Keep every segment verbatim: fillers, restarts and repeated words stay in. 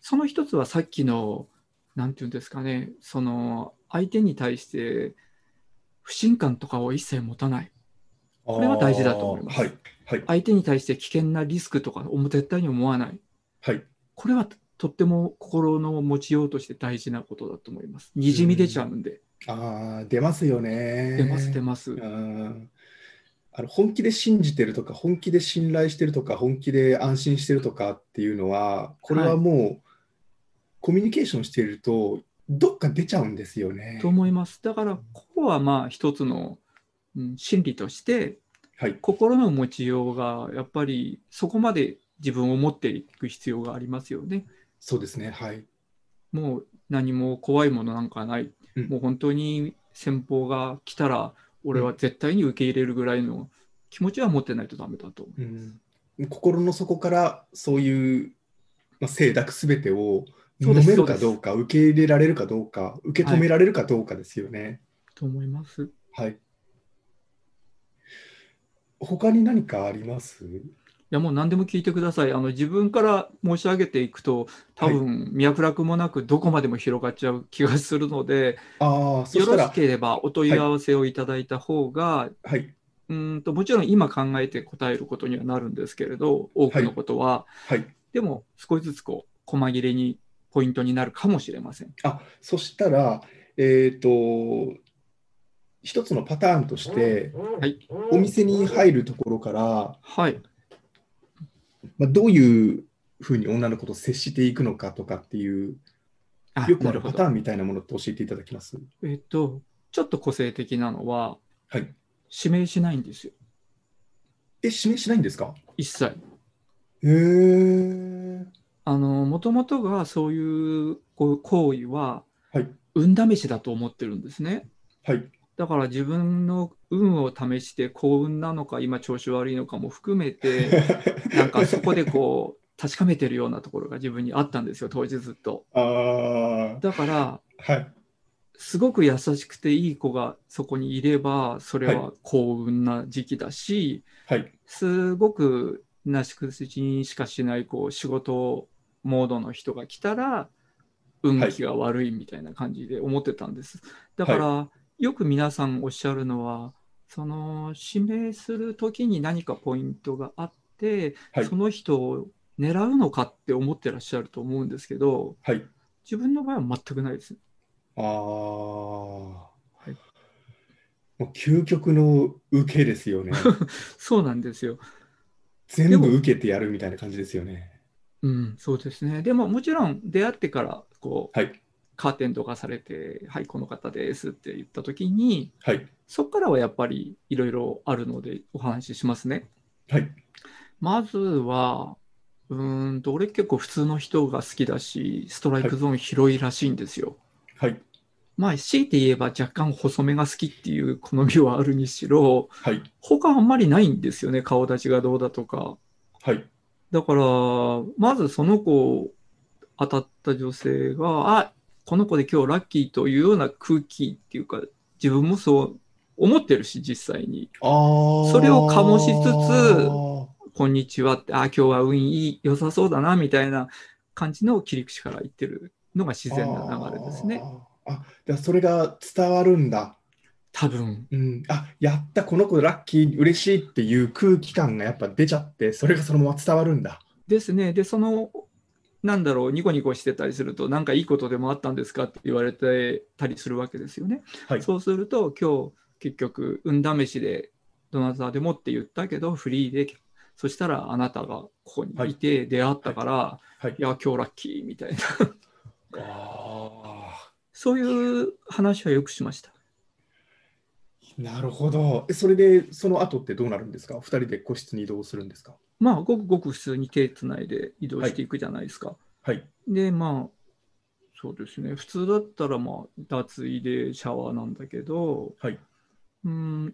その一つはさっきの、なんていうんですかね、その相手に対して不信感とかを一切持たない。 あこれは大事だと思あ、はい、 います。 はい、 相手に対して危険なリスクとかを絶対に思わない。 はい。 これはとっても心の持ちようとして大事なことだと思います。 うにじみ出ちゃん。 うんで。 ああ、出ますよ出ます、出ね。 ます。 うん。あの本気で信じてるとか、本気で信頼してるとか、本気で安心してるとかっていうのは、これはい。 はもうコミュニケーションしていると、どっか出ちゃうんですよとね。 思います。だから、ここはまあ一つの、うん、心理として、 はい、 心の持ちようが、やっぱりそこまで自分を持っていく必要がありますよね。 そうですね。はい。 もう何も怖いものなんかない。 うん、 もう本当に先方が来たら、俺はうん、 絶対に受け入れるぐらいの気持ちは持ってないとダメだと思います。 うん。心の底からそういう、まあ、清濁すべてをそうです、 飲めそうです。 るかどうか、受け入れられるかどうか、受け止はい。 められるかどうかですよね。 と思います。いはい。他に何かあります？ や、もう何でも聞いてください。あの、自分から申し上げていくと、多はい。 分、脈絡もなくどこまでも広がっちゃう気がするので、 ああ、そよろししたら、 ければお問はい、 い合わせをいただいた方が、 はい、 うーんと、もちろん今考えて答えることにはなるんですけれど、多くのはい、 ことは、 はい。 でも少しずつこう、細切れにポイントになるかもしれません。 あ、そしたら、えっと、一つのパターンとして、 はい。 お店に入るところから、 はい。 まあ、どういうふうに女の子と接していくのかとかっていう、 あ、 よくあるパタなるほど。 ーンみたいなものって教えていただけます？ えっと、ちょっと個性的なのは、 はい。 指名しないんですよ。 え、指名しないんですか？ 一切。 へえ。 あの、もともとがそういうこう行為は、 はい、 運試しだと思ってるんですね。 はい、 だから自分の運を試して幸運なのか今調子悪いのかも含めてなんかそこでこう確かめてるようなところが自分にあったんですよ、当時ずっと。 ああ、 だからはい、 すごく優しくていい子がそこにいればそれはい、 は幸運な時期だし、 はい、 すごくなし崩しにしかしないこう仕事モードの人が来たら運はい、 気が悪いみたいな感じで思ってたんです。だはい、 から、よく皆さんおっしゃるのは、その指名するときに何かポイントがあって、 はい、 その人を狙うのかって思ってらっしゃると思うんですけど、 はい。 自分の場合は全くないです。 ああ、 はい、 もう究極の受けですよね。 そうなんですよ。でも、 全部受けてやるみたいな感じですよね。 うん、そうですね。でも、もちろん出会ってから、こう、 はい、 カーテンとかされて、はい、この方ですって言ったときに、 はい、 そこからはやっぱりいろいろあるのでお話ししますね。 はい、 まずは、うーんと、俺結構普通の人が好きだし、ストライはい、 クゾーン広いらしいんですよ。 はい、 まあ、強いて言えば若干細めが好きっていう好みはあるにしろ、 はい、 他あんまりないんですよね、顔立ちがどうだとか。 はい、 だから、まずその子当たった女性が、あ、この子で今日ラッキーというような空気っていうか、自分もそう思ってるし、実際に。 あそれを醸しつつ、 あ、 こんにちはって、あ、今日は運いい、良さそうだな、みたいな感じの切り口から言ってるのが自然な流れですね。 ああ、あ、ではそれが伝わるんだ。 多分。 うん、あ、やった、この子ラッキー、嬉しいっていう空気感がやっぱ出ちゃって、それがそのまま伝わるんだ。 ですね。で、その、なんだろう、ニコニコしてたりすると、なんかいいことでもあったんですかって言われてたりするわけですよね。 はい、 そうすると、今日、結局、運試しで、どなたでもって言ったけど、フリーで、そしたらあなたがここにはい、 いて出会っはい、 たから、 はい。 いや、今日ラッキーみたいな、 あそういう話はよくしました。 あ、なるほど。えそれで、その後ってどうなるんですか？二人で個室に移動するんですか？ まあ、ごくごく普通に手つないで移動はい、 していくじゃないですか。 はい、 で、まあ、そうですね。普通だったら、まあ、脱衣でシャワーなんだけど、 はい、 うん、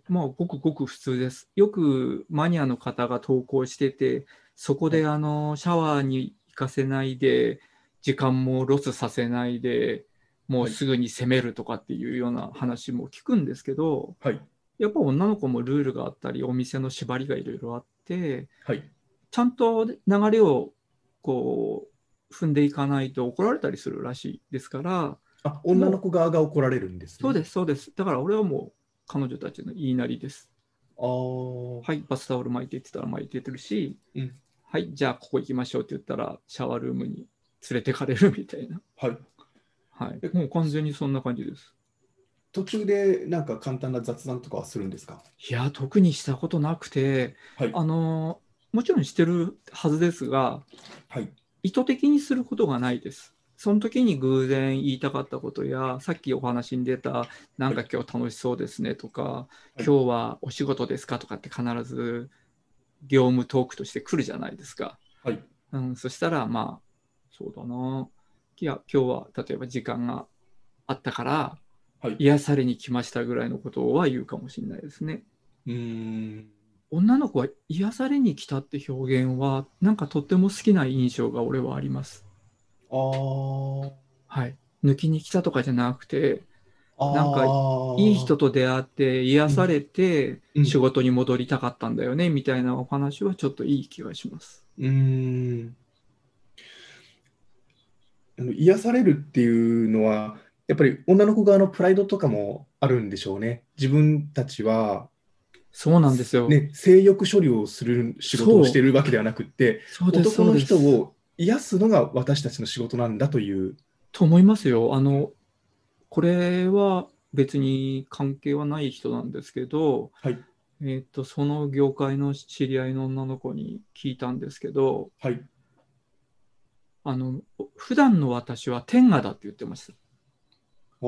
まあ、ごくごく普通です。よくマニアの方が投稿してて、そこはい、 であのシャワーに行かせないで、時間もロスさせないで、もうはい、 すぐに攻めるとかっていうような話も聞くんですけど、 はい、 やっぱ女の子もルールがあったり、お店の縛りがいろいろあって、 はい、 ちゃんと流れをこう踏んでいかないと怒られたりするらしいですから。 あ、女の子側が怒られるんですね。 そうです、そうです。だから俺はもう彼女たちの言いなりです。 ああ。 はい、バスタオル巻いてって言ったら巻いてってるし、 うん、 はい、じゃあここ行きましょうって言ったらシャワールームに連れてかれるみたいな。 はい。 はい、 えもう完全にそんな感じです。 途中でなんか簡単な雑談とかはするんですか？ いや、特にしたことなくて、 はい。 あの、もちろんしてるはずですが、 はい。 意図的にすることがないです。その時に偶然言いたかったことや、さっきお話に出た、なんか今日楽しそうですねとか、 はい。 今日はお仕事ですかとかって必ず業務トークとして来るじゃないですか。 はい。 うん、そしたら、まあ、そうだな。いや、今日は例えば時間があったから、 はい。 癒されに来ましたぐらいのことは言うかもしれないですね。 うーん。 女の子は癒されに来たって表現は、なんかとっても好きな印象が俺はあります。 ああ。 はい。抜きに来たとかじゃなくて、 あなんかいい人あ。 と出会って癒うん。 されてうん。 仕事に戻りたかったんだよねみたいなお話はちょっといい気がします。 うーん。あの癒されるっていうのは、やっぱり女の子側のプライドとかもあるんでしょうね。自分たちは、 そうなんですよ。 ね、性欲処理をする仕事をしていそう、 るわけではなくって、 そうです、 男のそうです。 人を癒すのが私たちの仕事なんだという。 と思いますよ。あの、これは別に関係はない人なんですけど、 はい。 えっと、その業界の知り合いの女の子に聞いたんですけど、 はい。 あの、普段の私は天下だって言ってました。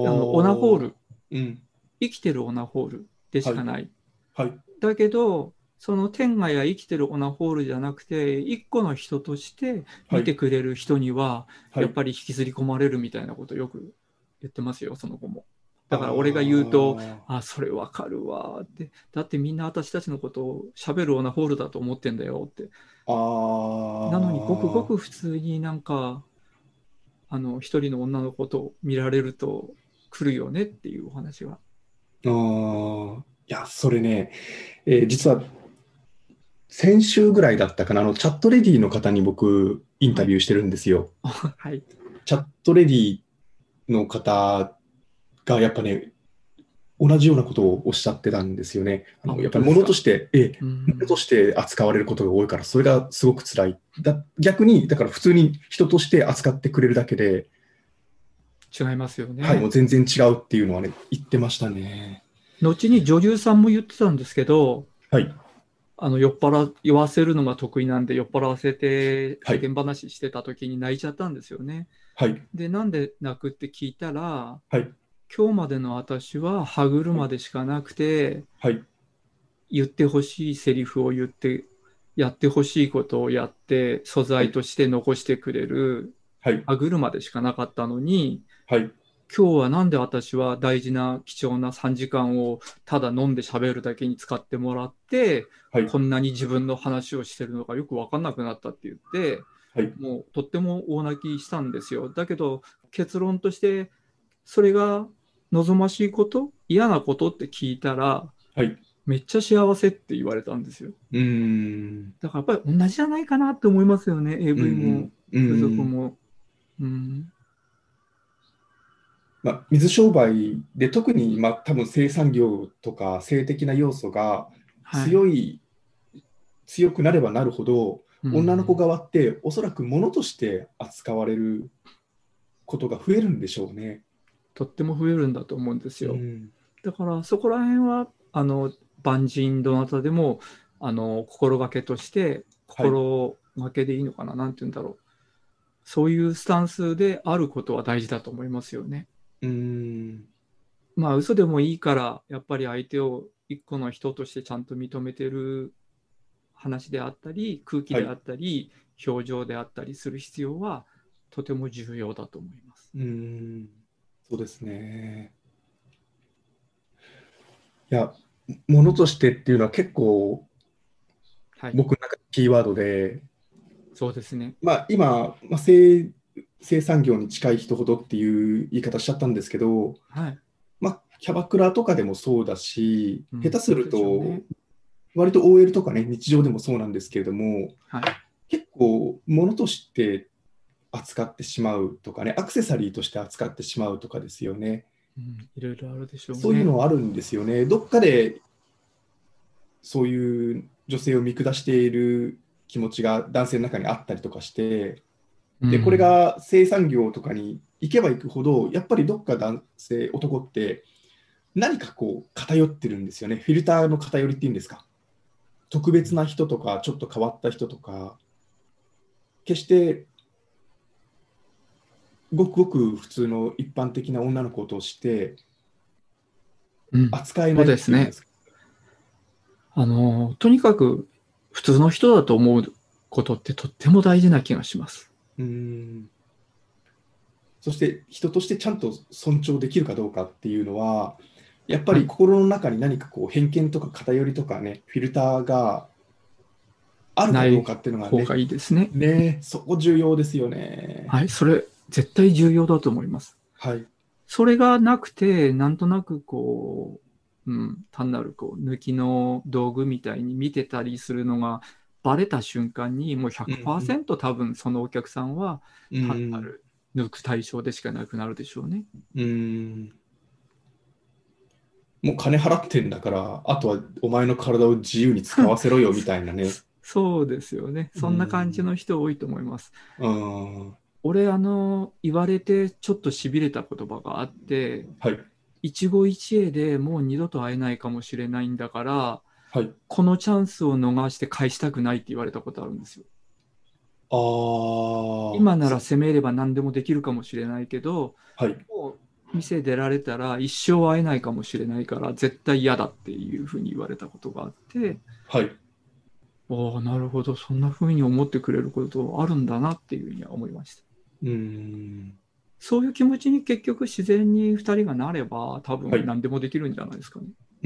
あの、オナホーおー。 ル、 うん。 生きてるオナホールでしはい。 かない。 はい。 だけど、その天下や生きてるオナホールじゃなくて、一個の人として見てはい。 くれる人には、 はい。 やっぱり引きずり込まれるみたいなことをよく言ってますよ、その子も。 あだから俺が言うと、 あ。 あ、それわかるわって。だってみんな私たちのことを喋るオナホールだと思ってんだよって。 あなのにごくごくあ。 普通になんか、あの、一人の女の子と見られると来るよねっていうお話は。 ああ。いや、それね、えー実は先週ぐらいだったかな、あの、チャットレディの方に僕、インはい。 タビューしてるんですよ。 はい。 チャットレディの方が、やっぱね、同じようなことをおっしゃってたんですよね。ああ、 の、や本っぱり物と当ですか。 して、ええ、 う物とん。 して扱われることが多いから、それがすごく辛い。だ、逆に、だから普通に人として扱ってくれるだけで、 違いますよはい、もうね。 全然違うっていうのはね、言ってましたね。 後に女優さんも言ってたんですけど、 はい、 あの酔っ払酔わせるのが得意なんで酔っ払わせてはい、 世間話してた時に泣いちゃったんですよね。 はい、 で、なんで泣くって聞いたら、 はい、 今日までの私は歯はい、 車でしかなくて、 はい、 言ってほしいセリフを言って、やってほしいことをやって、素はい、 材として残してくれるはい、 歯車でしかなかったのに、 はい、 今日はなんで私は大事な貴重なさんじかんをただ飲んで喋るだけに使ってもらって、 はい、 こんなに自分の話をしてるのがよく分かんなくなったって言って、 はい、 もうとっても大泣きしたんですよ。だけど結論として、それが望ましいこと、嫌なことって聞いたら、 はい、 めっちゃ幸せって言われたんですよ。 うーん、 だからやっぱり同じじゃないかなって思いますよね、 うん、うエーブイ もん、う風俗ん。 も。うん、 まあ、水商売で特に、まあ、多分生産業とか性的な要素がはい。 強い、強くなればなるほど、 う女の子ん、 側っておそらく物として扱われることが増えるんでしょうね。 とっても増えるんだと思うんですよ。 うん、 だからそこら辺はあの万人どなたでもあの心がけとしてはい。 心がけでいいのかな、なんて言うんだろう。そういうスタンスであることは大事だと思いますよね。 うん、 まあ嘘でもいいからやっぱり相手を一個の人としてちゃんと認めてる話であったり空気はい。 であったり表情であったりする必要はとても重要だと思います。 うん、そうですね。いや、物としてっていうのは結構はい、 僕の中でキーワードで、 そうですね。 まあ、今、まあ、生、生産業に近い人ほどっていう言い方しちゃったんですけど、 はい。 まあ、キャバクラとかでもそうだし、 うん、 下手するそうでしょうと、 ね。 割と オーエル とかね、日常でもそうなんですけれども、 はい。 結構、物として扱ってしまうとかね、アクセサリーとして扱ってしまうとかですよね。 うん、いろいろあるでしょうそういうね。 のはあるんですよね。どっかでそういう女性を見下している気持ちが男性の中にあったりとかして、で、これうん、 が生産業とかに行けば行くほど、やっぱりどっか男性、男って何かこう偏ってるんですよね。フィルターの偏りっていうんですか。特別な人とか、ちょっと変わった人とか、決してごくごく普通の一般的な女の子としてうん、そう扱えないっですね。 ていうんですか。 あの、とにかく普通の人だと思うことってとっても大事な気がします。 うーん。そして人としてちゃんと尊重できるかどうかっていうのは、やっぱはい。 り心の中に何かこう偏見とか偏りとかね、フィルターがあるないかどうかっていうのがね、 方がいいですね。 ね、そこ重要ですよね。 はい。それ、絶対重要だと思います。 はい。 それがなくて、なんとなくこう、うん、単なるこう抜きの道具みたいに見てたりするのがバレた瞬間に、もううん、 ひゃくパーセント多分そのお客さんはうん、う単なん、 る抜く対象でしかなくなるでしょうね。 うん。もう金払ってんだから、あとはお前の体を自由に使わせろよみたいなね。 そうですよね。 うそんな感じん、 の人多いと思います。 うん、 俺、あの、言われてちょっと痺れた言葉があって、 はい、 一期一会でもう二度と会えないかもしれないんだから、 はい。 このチャンスを逃して返したくないって言われたことあるんですよ。 ああ、 今ならそ、 攻めれば何でもできるかもしれないけど、 はい、 もう店出られたら一生会えないかもしれないから絶対嫌だっていうふうに言われたことがあって、 はい。 おお、なるほど、そんなふうに思ってくれることあるんだなっていうふうには思いました。 うん、 そういう気持ちに結局自然にふたりがなれば多はい。 分何でもできるんじゃないですかね。 うん。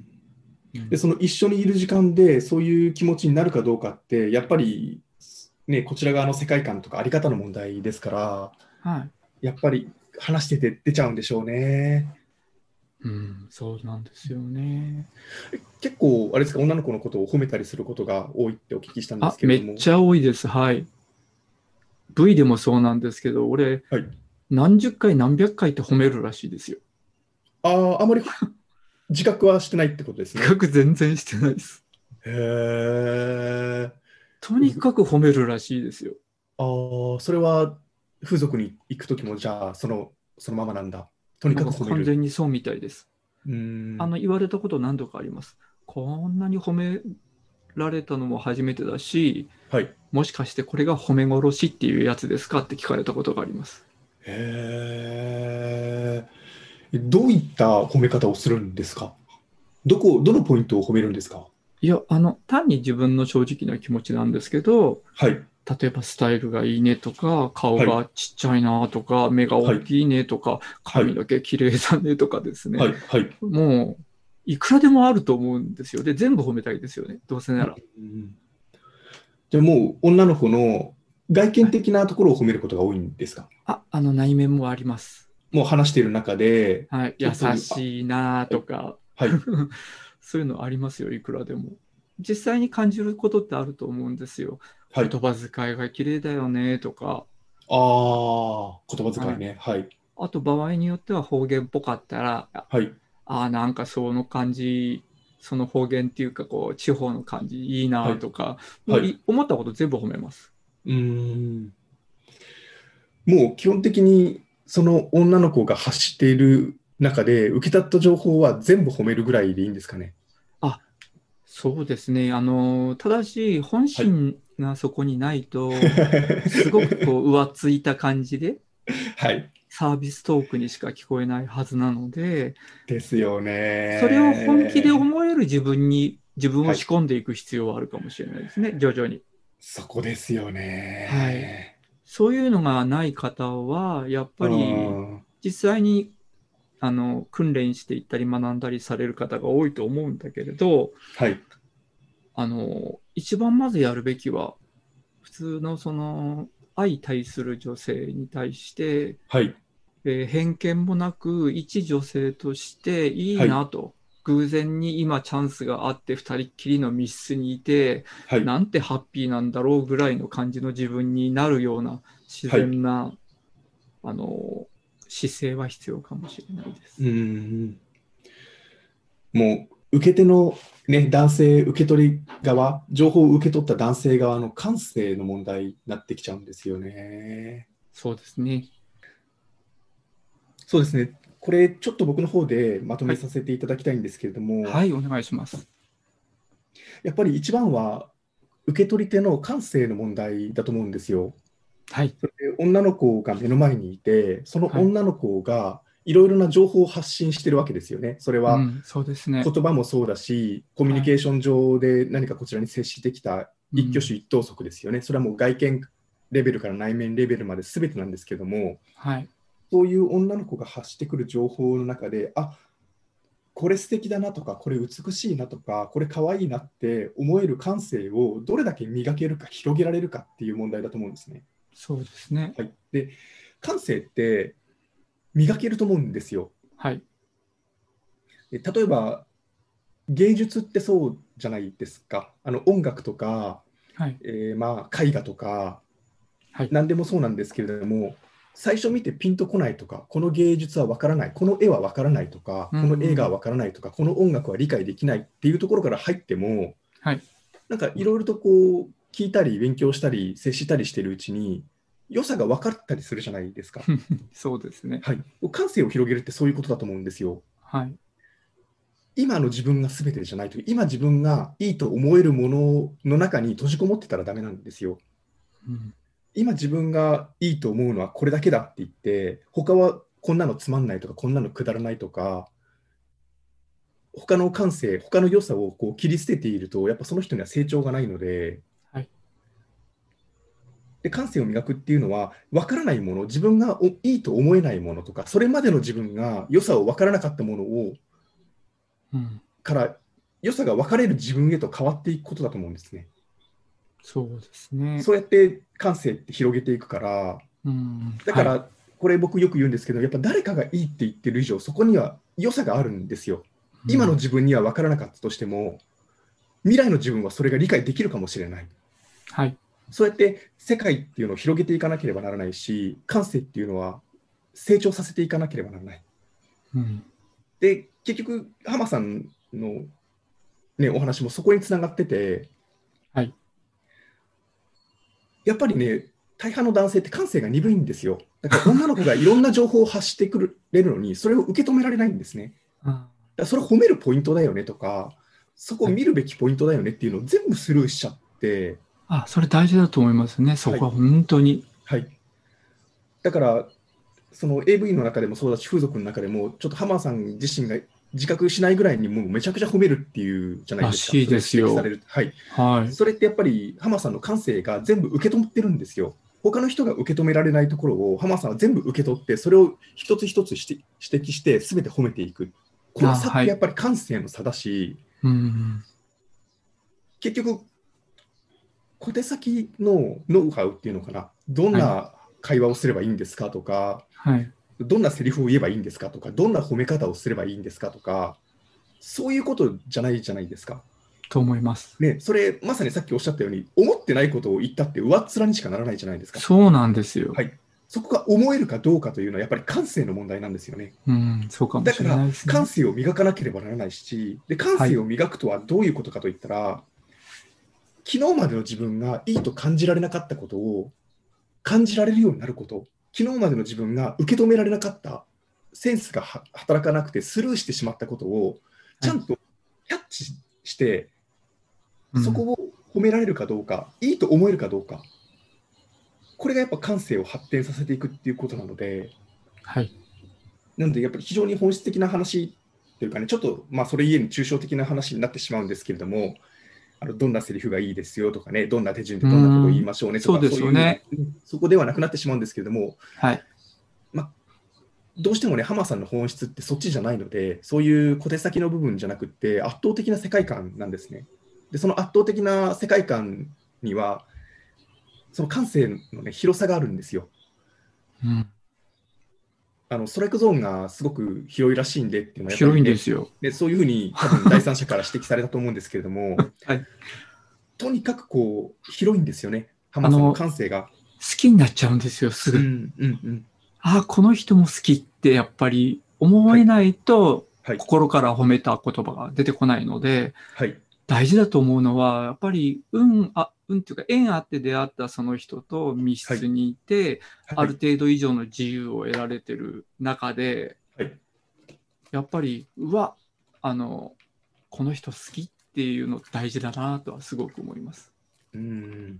で、 うん、 その一緒にいる時間でそういう気持ちになるかどうかって、やっぱり、ね、こちら側の世界観とかあり方の問題ですから、 はい。 やっぱり話してて出ちゃうんでしょうね。 うん、そうなんですよね。 結構、あれですか、女の子のことを褒めたりすることが多いってお聞きしたんであ、 すけれども。 めっちゃ多いです。はい。ブイ でもそうなんですけど、俺、 はい。 何十回何百回って褒めるらしいですよ。 ああ、あまり自覚はしてないってことですね。 比較全然してないです。 へえ。 とにかく褒めるらしいですよ。 ああ、それは風俗に行くときも、じゃあ、その、そのままなんだ。とにかくもう完褒める。 全にそうみたいです。 うーん。 あの、言われたこと何度かあります。こんなに褒められたのも初めてだし、 はい。 もしかしてこれが褒め殺しっていうやつですかって聞かれたことがあります。 へえ。どういった褒め方をするんですか？どこ、どのポイントを褒めるんですか？ いや、あの、単に自分の正直な気持ちなんですけど、 はい。 例えばスタイルがいいねとか、顔はい。 がちっちゃいなとか、目が大はい。 きいねとか、 はい。 髪の毛綺麗だねとかですね。 はい。はい。 もう、いくらでもあると思うんですよ。で、全部褒めたいですよね。どうせなら。 うん。じゃあもう女の子の外見はい。 的なところを褒めることが多いんですか？ あ、あの内面もあります。 もう話している中で、 はい。優ちょっと、あ、 しいなはい。 とか、 はい。 そういうのありますよ。いくらでも。実際に感じることってあると思うんですよ。 はい。 言葉遣いが綺麗だよねとか。 ああ、言葉遣いはい。 ね。はい。 あと場合によっては方言っぽかったら、あはい。 あー、なんかその感じ、その方言っていうか、こう、地方の感じいいはい。 なとか、もはい。 うい思ったこと全部褒めます。 うーん。もう基本的にその女の子が発している中で受け取った情報は全部褒めるぐらいでいいんですかね。 あ、そうですね。あの、ただし、本はい。 心がそこにないと、すごくこう、浮ついた感じで、 はい。 サービストークにしか聞こえないはずなので、 ですよそれを本気でね。 思える自分に、自分をはい。 仕込んでいく必要はあるかもしれないですね、徐々に。 そこですよはい。 ね。 そういうのがない方は、やっうぱりん。 実際にあの訓練していったり学んだりされる方が多いと思うんだけれど、 はい。 あの一番まずやるべきは、普通のその相対する女性に対して、 はい。 えー偏見もなく、一女性としていいはい。 なと、偶然に今チャンスがあって二人っきりの密室にいて、 はい。 なんてハッピーなんだろうぐらいの感じの自分になるような自然な、はい、あの姿勢は必要かもしれないです。 うん、もう受け手の、ね、男性受け取り側、情報を受け取った男性側の感性の問題になってきちゃうんですよね。 そうですね。 そうですね。これちょっと僕の方でまとめはい、 させていただきたいんですけれども、 はい、お願いします。 やっぱり一番は受け取り手の感性の問題だと思うんですよ。 はい。 それで女の子が目の前にいて、そのはい、 女の子がいろいろな情報を発信してるわけですよね。それはうん、そうですね。 言葉もそうだし、コミュニはい、 ケーション上で何かこちらに接してきた一挙手一投足ですよね。それはもう外見レベルから内面レベルまで全てなんですけども、 はい、 そういう女の子が発してくる情報の中で、あ、これ素敵だなとか、これ美しいなとか、これ可愛いなって思える感性をどれだけ磨けるか、広げられるかっていう問題だと思うんですね。 そうですね。 はい、で、感性って磨けると思うんですよ。 はい。 で例えば、芸術ってそうじゃないですか。あの音楽とか、 はい。 えーまあ、絵画とか、 はい。 何でもそうなんですけれども、最初見てピンとこないとか、この芸術は分からない、この絵は分からないとか、 うんこの映画はうん、 分からないとか、この音楽は理解できないっていうところから入っても、 はい。 なんかいろいろとこう聞いたり勉強したり接したりしてるうちに良さが分かったりするじゃないですか。 そうですね。 はい、感性を広げるってそういうことだと思うんですよ。 はい。 今の自分が全てじゃないという、今自分がいいと思えるものの中に閉じこもってたらダメなんですよ。 うん、 今自分がいいと思うのはこれだけだって言って、他はこんなのつまんないとか、こんなのくだらないとか、他の感性、他の良さをこう切り捨てていると、やっぱその人には成長がないので、 はい。 で感性を磨くっていうのは、分からないもの、自分がおいいと思えないものとか、それまでの自分が良さを分からなかったものをうん、 から良さが分かれる自分へと変わっていくことだと思うんですね。 そうですね。 そうやって感性って広げていくから、 うん、はい。 だからこれ僕よく言うんですけど、やっぱ誰かがいいって言ってる以上、そこには良さがあるんですよ。 うん、 今の自分には分からなかったとしても、未来の自分はそれが理解できるかもしれない。 はい。 そうやって世界っていうのを広げていかなければならないし、感性っていうのは成長させていかなければならない。 うん、 で、結局、浜さんの、ね、お話もそこにつながってて、 はい。 やっぱりね、大半の男性って感性が鈍いんですよ。だから女の子がいろんな情報を発してくれるのに、それを受け止められないんですね。 あ、 だからそれを褒めるポイントだよねとか、そこをはい。 見るべきポイントだよねっていうのを全部スルーしちゃって、 あ、それ大事だと思いますね。そはい、 こは本当に。 はい。だから、その エーブイ の中でもそうだし、風俗の中でも、ちょっと浜さん自身が自覚しないぐらいに、もうめちゃくちゃ褒めるっていうじゃないですか、 らしいそれをですよ。 指摘される。はい。 はい。 それってやっぱり浜さんの感性が全部受け止めてるんですよ。他の人が受け止められないところを浜さんは全部受け取って、それを一つ一つ指摘して、すべて褒めていく。このあ、はい。 差ってやっぱり感性の差だし、 うん、 結局、小手先のノウハウっていうのかな、どんはい。 な会話をすればいいんですかとか、 はい。 どんなセリフを言えばいいんですかとか、どんな褒め方をすればいいんですかとか、そういうことじゃないじゃないですか。 と思います。 ね、それ、まさにさっきおっしゃったように、思ってないことを言ったって上っ面にしかならないじゃないですか。 そうなんですよ。 はい。そこが思えるかどうかというのは、やっぱり感性の問題なんですよね。 うん、そうかもしれなだから、 いですね。 感性を磨かなければならないし、で、感はい。 性を磨くとはどういうことかといったら、昨日までの自分がいいと感じられなかったことを感じられるようになること、昨日までの自分が受け止められなかった、センスがは働かなくてスルーしてしまったことを、 はい。 ちゃんとキャッチして、 うん。 そこを褒められるかどうか、いいと思えるかどうか、これがやっぱ感性を発展させていくっていうことなので、 はい。 なのでやっぱり非常に本質的な話というかね、ちょっとまあそれゆえに抽象的な話になってしまうんですけれども、あのどんなセリフがいいですよとかね、どんな手順でうどんなことを言いん、 ましょうねとか、 そうでそういう、 すよね。 そこではなくなってしまうんですけれども、 はい。 まあ、どうしてもね、浜さんの本質ってそっちじゃないので、そういう小手先の部分じゃなくって、圧倒的な世界観なんですね。で、その圧倒的な世界観には、その感性の、ね、広さがあるんですよ。 うん。 あのストライクゾーンがすごく広いらしいんでっていうのは、やっぱ広いんでりね、 すよ。 でそういうふうに多分第三者から指摘されたと思うんですけれども、 はい。 とにかくこう広いんですよね、浜さんのあの、 感性が。 きになっちゃうんですよ、すぐ。 うんうんうん。 ああ、この人も好きってやっぱり思えないと、 はい。 心から褒めた言葉が出てこないので、 はい。 大事だと思うのは、やっぱり運、あ、運っていうか縁あって出会ったその人と密はい。 室にいて、あはい。 る程度以上の自由を得られてる中で、 はい。 やっぱり、うわ、あの、この人好きっていうの大事だなとはすごく思います。 うん。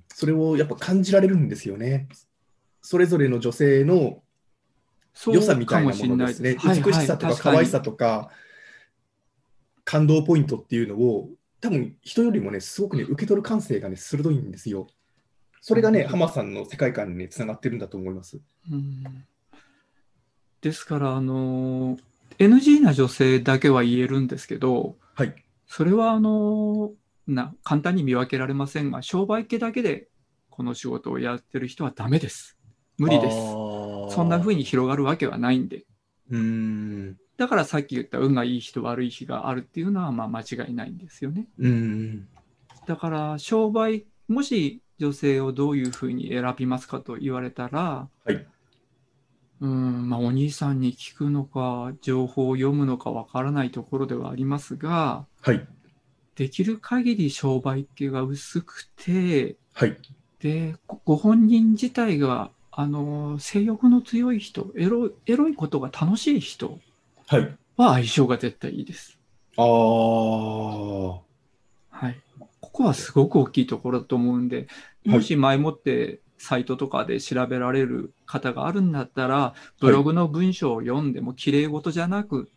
それをやっぱ感じられるんですよね。それぞれの女性の良さそうかもみたいなもしれないです。 のですね。 はいはい、 美しさとか可愛確かに。 さとか感動ポイントっていうのを多分人よりもね、すごくね、受け取る感性がね、鋭いんですよ。それがね、 なるほど。 浜さんの世界観にね、つながってるんだと思います。 うん、ですから、あの、エヌジー な女性だけは言えるんですけど、 はい。 それはあのな簡単に見分けられませんが、商売系だけでこの仕事をやってる人はダメです。無あ理です。そんな風あ、 に広がるわけはないんで。 うーん、 だからさっき言った運がいい人悪い日があるっていうのはまあ間違いないんですよね。 うーん、 だから商売、もし女性をどういう風に選びますかと言われたら、 はい、 うん、まあお兄さんに聞くのか、情報を読むのかわからないところではありますが、 はい、 できる限り商売っ気が薄くて、 はい、 で、ごご本人自体が、あの、性欲の強い人、エロ、エロいことが楽しい人はい。 は相性が絶対いいです。 ああ、 はい。ここはすごく大きいところだと思うんで、 はい、 もし前もってサイトとかで調べられる方があるんだったら、ブはい、 ログの文章を読んでも綺麗事じゃなくって、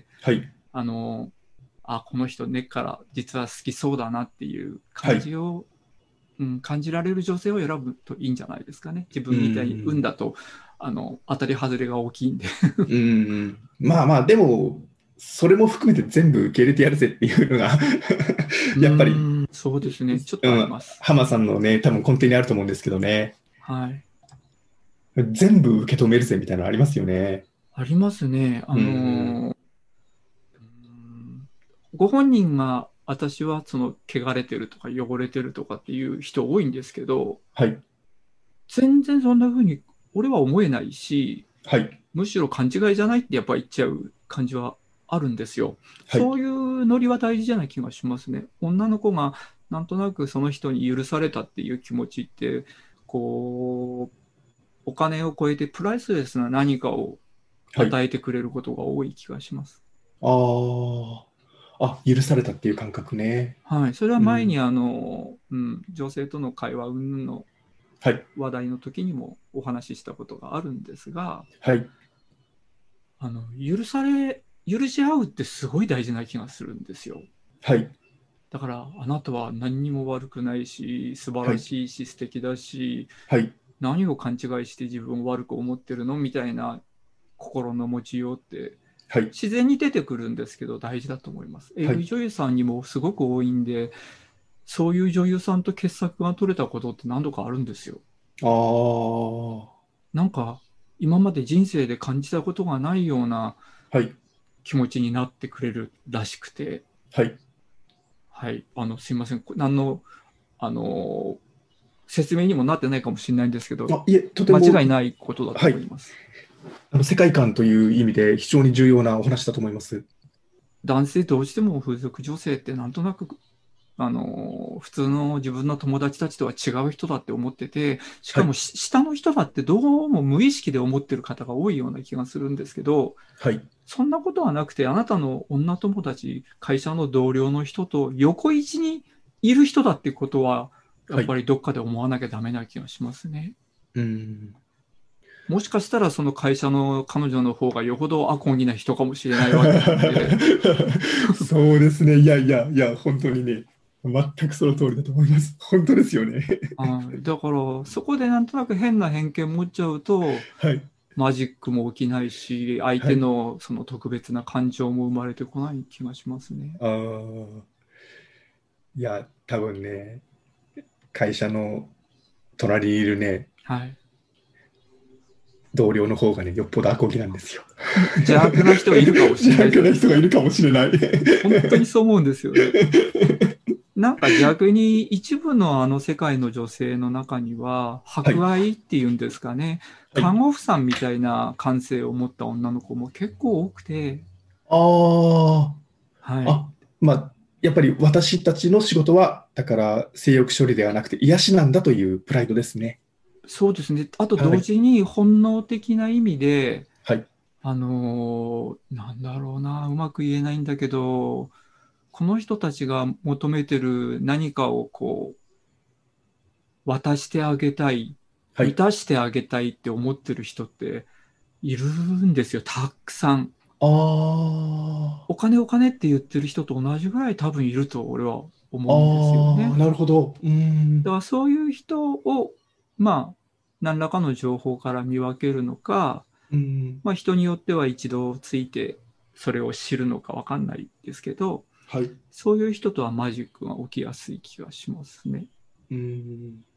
はい、 あの、あ、この人根っから実は好きそうだなっていうはい。 感じをうん、感じられる女性を選ぶといいんじゃないですかね。自うー分みたいに運ん、 だとあの当たり外れが大きいんで。 うーん。まあまあ、でも、それも含めて全部受け入れてやるぜっていうのがうやっぱり、 ーん、そうですね。ちょっうん、 とあります。 浜さんのね、多分根底にあると思うんですけどね。 はい。 全部受け止めるぜみたいなのありますよね。 ありますね。あうん、 のうんご本人が私はその汚れてるとか汚れてるとかっていう人多いんですけど、 はい、 全然そんな風に俺は思えないし、 はい、 むしろ勘違いじゃないってやっぱ言っちゃう感じはあるんですよ。 はい、 そういうノリは大事じゃない気がしますね。女の子がなんとなくその人に許されたっていう気持ちって、こう、お金を超えてプライスレスな何かをはい。 与えてくれることが多い気がします。 ああ、あ、許されたっていう感覚ね。 はい。それはうん、 前にあの、うん、女性との会話云々のはい、 話題の時にもお話ししたことがあるんですが、 はい、 あの、許され、許し合うってすごい大事な気がするんですよ。 はい、 だから、あなたは何にも悪くないし、素晴らはい、 しいし、素敵だし、 はい、 何を勘違いして自分を悪く思ってるのみたいな心の持ちようってはい、 自然に出てくるんですけど大事だと思います。 はい。 エーブイ 女優さんにもすごく多いんで、そういう女優さんと傑作が取れたことって何度かあるんですよ。 ああ、 なんか、今まで人生で感じたことがないようなはい、 気持ちになってくれるらしくて、 はい。 はい、あの、すいません。何の、あの、説明にもなってないかもしれないんですけど、 あ、いえ、とても、 間違いないことだとはい。 思います。 あの世界観という意味で非常に重要なお話だと思います。 男性どうしても風俗女性ってなんとなく、あの、普通の自分の友達たちとは違う人だって思ってて、しかもはい、 し下の人だってどうも無意識で思ってる方が多いような気がするんですけど、 はい、 そんなことはなくて、あなたの女友達、会社の同僚の人と横一にいる人だってことは、やっはい。 ぱりどっかで思わなきゃダメな気がしますね。 うん。 もしかしたらその会社の彼女の方がよほどアコギな人かもしれないわけなんで、 そうですね。いやいやいや、本当にね、全くその通りだと思います。本当ですよね。 はい、だからそこでなんとなく変な偏見持っちゃうと、 はい、 マジックも起きないし、相手はい。 のその特別な感情も生まれてこない気がしますね。 ああ、いや、多分ね、会社の隣にいるね、 はい。 同僚の方がね、よっぽどアコギなんですよ。 邪悪な人いるかもしれないじゃ邪悪なないですか。 人がいるかもしれない。 本当にそう思うんですよね。 なんか逆に一部のあの世界の女性の中には、 はい。 博愛っていうんですかね、 はい。 看護婦さんみたいな感性を持った女の子も結構多くて、 ああ、 はい。 あ、まあ、やっぱり私たちの仕事は、だから性欲処理ではなくて癒しなんだというプライドですね。 そうですね。あとはい。 同時に本能的な意味で、 はい。 あのーなんだろうな、うまく言えないんだけど、この人たちが求めてる何かをこう、渡してあげたい、 はい。 満たしてあげたいって思ってる人っているんですよ、たくさん。 ああ、 お金お金って言ってる人と同じぐらい多分いると俺は思うんですよああ、 ね。 なるほど。うーん。 だからそういう人を、まあ、何らかの情報から見分けるのか、 うーん。 まあ人によっては一度ついてそれを知るのかわかんないですけど、 はい。うそういう人とはマジックが起きやすい気がしますね。 ーん。